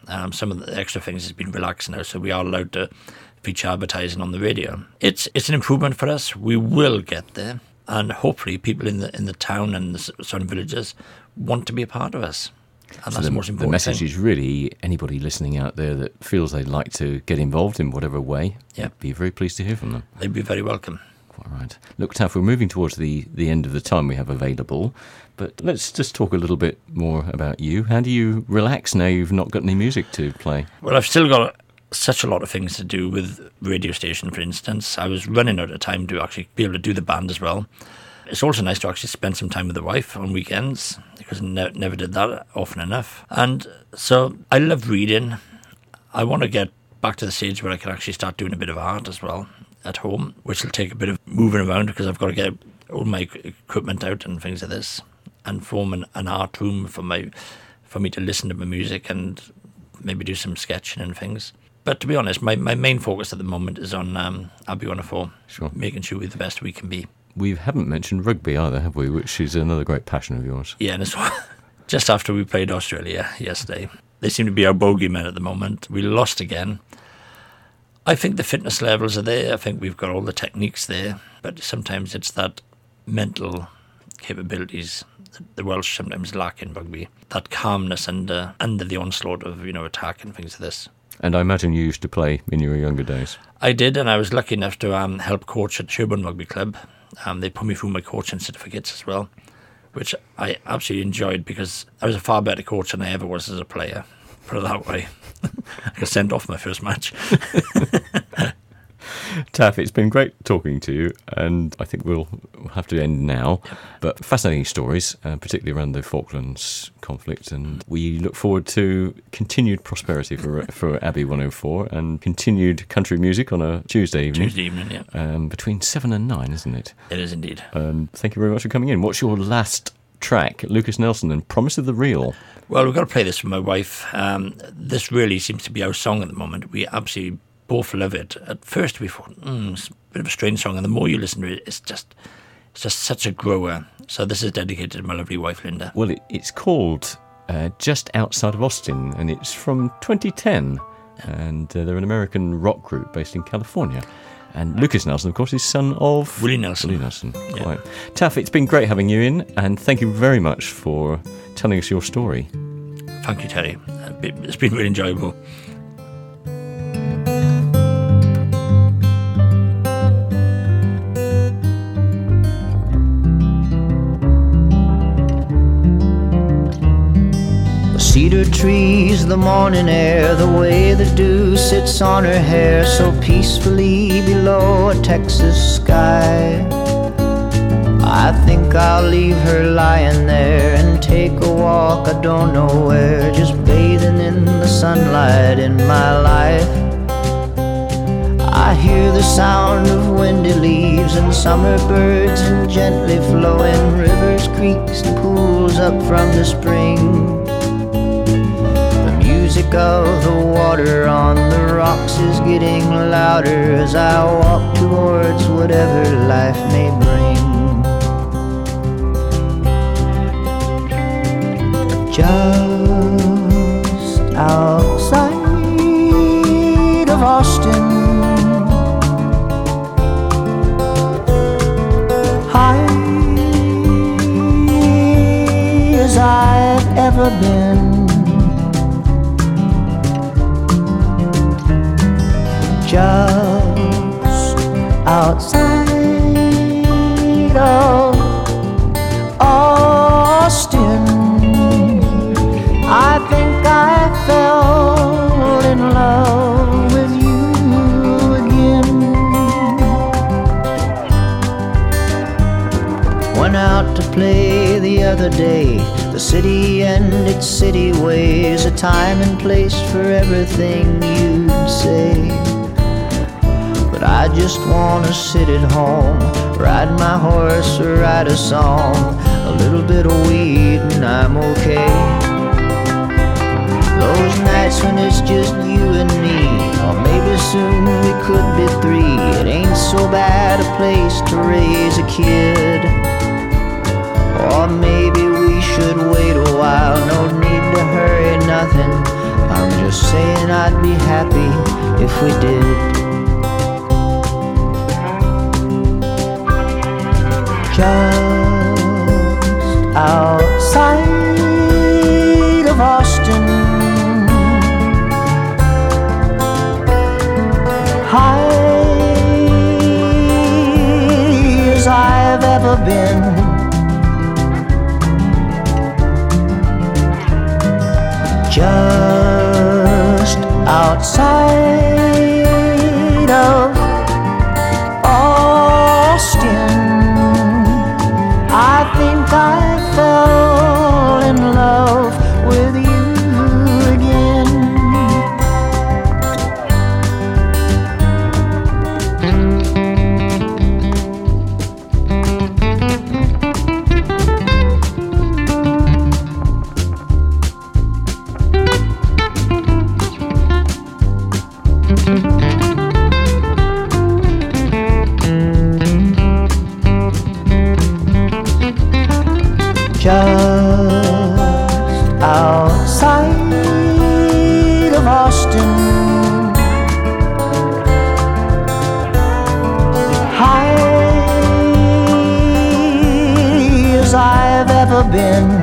Um, some of the extra things has been relaxed now, so we are allowed to feature advertising on the radio. It's it's an improvement for us. We will get there, and hopefully people in the in the town and the surrounding villages want to be a part of us. And So that's the, the most the important message thing. is really anybody listening out there that feels they'd like to get involved in whatever way, Yeah. I'd be very pleased to hear from them. They'd be very welcome. Quite right. Look, Taff, we're moving towards the, the end of the time we have available, but let's just talk a little bit more about you. How do you relax now you've not got any music to play? Well, I've still got such a lot of things to do with radio station, for instance. I was running out of time to actually be able to do the band as well. It's also nice to actually spend some time with the wife on weekends, because I ne- never did that often enough. And so I love reading. I want to get back to the stage where I can actually start doing a bit of art as well at home, which will take a bit of moving around, because I've got to get all my equipment out and things like this, and form an, an art room for my for me to listen to my music and maybe do some sketching and things. But to be honest, my, my main focus at the moment is on um, Abbey one oh four, Sure. making sure we're the best we can be. We haven't mentioned rugby either, have we? Which is another great passion of yours. Yeah, and it's just after we played Australia yesterday. They seem to be our bogeymen at the moment. We lost again. I think the fitness levels are there. I think we've got all the techniques there. But sometimes it's that mental capabilities that the Welsh sometimes lack in rugby. That calmness under, under the onslaught of, you know, attack and things like this. And I imagine you used to play in your younger days. I did, and I was lucky enough to um, help coach at Sherborne Rugby Club. Um, they put me through my coaching certificates as well, which I absolutely enjoyed, because I was a far better coach than I ever was as a player, put it that way. I got sent off my first match. Taff, it's been great talking to you, and I think we'll have to end now. But fascinating stories, uh, particularly around the Falklands conflict, and we look forward to continued prosperity for for Abbey one oh four and continued country music on a Tuesday evening. Tuesday evening, yeah. Um, between seven and nine, isn't it? It is indeed. Um, thank you very much for coming in. What's your last track? Lucas Nelson and Promise of the Real. Well, we've got to play this for my wife. Um, this really seems to be our song at the moment. We absolutely both love it. At first we thought, mm, it's a bit of a strange song, and the more you listen to it, it's just it's just such a grower. So this is dedicated to my lovely wife, Linda. Well, it, it's called uh, Just Outside of Austin, and it's from twenty ten, and uh, they're an American rock group based in California. And Lucas Nelson, of course, is son of Willie Nelson. Willie Nelson, quite. Taff, it's been great having you in, and thank you very much for telling us your story. Thank you, Terry. It's been really enjoyable. Cedar trees, the morning air, the way the dew sits on her hair so peacefully below a Texas sky. I think I'll leave her lying there and take a walk I don't know where, just bathing in the sunlight in my life. I hear the sound of windy leaves and summer birds and gently flowing rivers, creeks and pools up from the spring. The music of the water on the rocks is getting louder as I walk towards whatever life may bring. Just outside of Austin, high as I've ever been, just outside of Austin. I think I fell in love with you again. Went out to play the other day, the city and its city ways, a time and place for everything you'd say. But I just wanna sit at home, ride my horse or write a song, a little bit of weed and I'm okay. Those nights when it's just you and me, or maybe soon we could be three, it ain't so bad a place to raise a kid. Or maybe we should wait a while, no need to hurry nothing, I I'm just saying I'd be happy if we did. Just outside of Austin, high as I've ever been, just outside of Austin, I think I fell in love with you again. Just outside of Austin, high as I've ever been,